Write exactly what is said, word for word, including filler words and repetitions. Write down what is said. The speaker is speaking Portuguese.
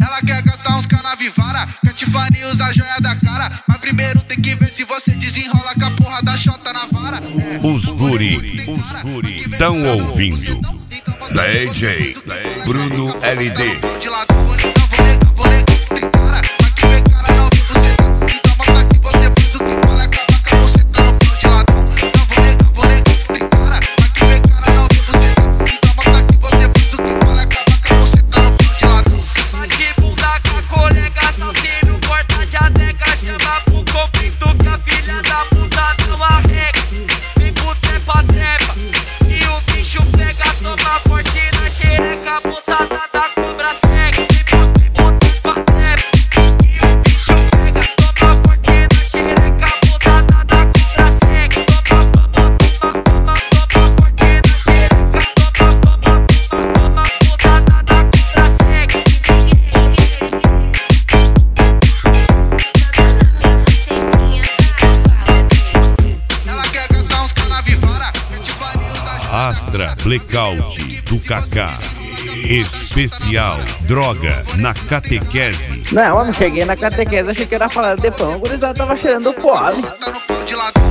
Ela quer gastar uns canavivara, Catifani usa a joia da cara. Mas primeiro tem que ver se você desenrola com a porra da chota na vara. É, os guri, os guri tão ouvindo. D J Bruno L D. Astra Blackout do Kaká. Especial droga na catequese. Não, eu não cheguei na catequese, achei que era falar de pão. O gurizada tava cheirando pó.